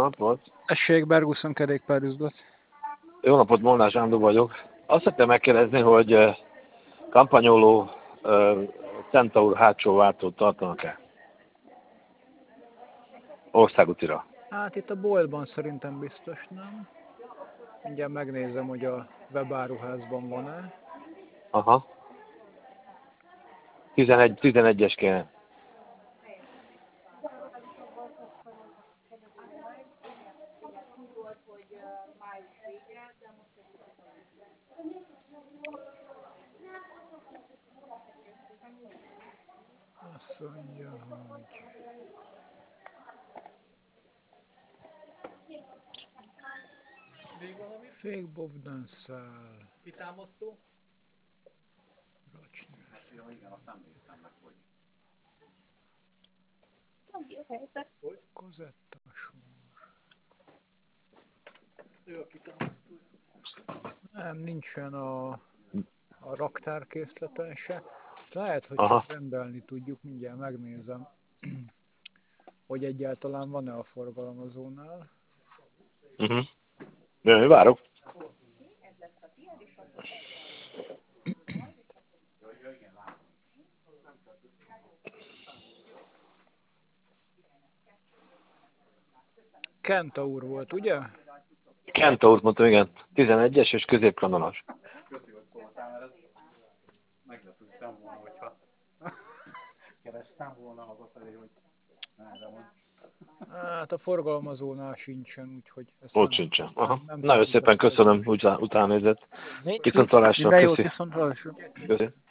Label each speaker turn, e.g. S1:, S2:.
S1: napot.
S2: Tessék, Berguson kerékpárüzlet.
S1: Jó napot, Molnár Sándor vagyok. Azt szeretném megkérdezni, hogy kampanyoló Centaur hátsó váltót tartanak-e? Országútira.
S2: Hát itt a boltban szerintem biztos nem. Mindjárt megnézem, hogy a webáruházban van-e.
S1: Aha. 11-es kéne.
S2: Azt mondja, hogy... Fake Bogdanszál.
S3: Kitámasztó?
S2: Racsnyősz.
S3: Ja, igen, azt nem néztem meg, hogy...
S2: Kazettásor.
S3: Ő a kitámasztó.
S2: Nem, nincsen a raktárkészleten se. Lehet, hogy
S1: Aha.
S2: csak rendelni tudjuk, mindjárt megnézem, hogy egyáltalán van-e a forgalmazónál.
S1: Jön, várok.
S2: Kentaur volt, ugye?
S1: Kentaurt mondtam, igen. 11-es és középkanonas.
S3: Köszi, hogy szóltál, mert ez meglepődtem volna, hogyha kerestem volna hazafelé, hogy merre van.
S2: Hát a forgalmazónál sincsen, úgyhogy ezt
S1: Ott
S2: nem,
S1: sincsen. Aha.
S2: nem
S1: Nagyon
S2: tudom
S1: szépen köszönöm, utána nézett. Viszont hallásra,
S2: Minden jót,
S1: köszi.
S2: viszont hallásra.
S1: Köszi.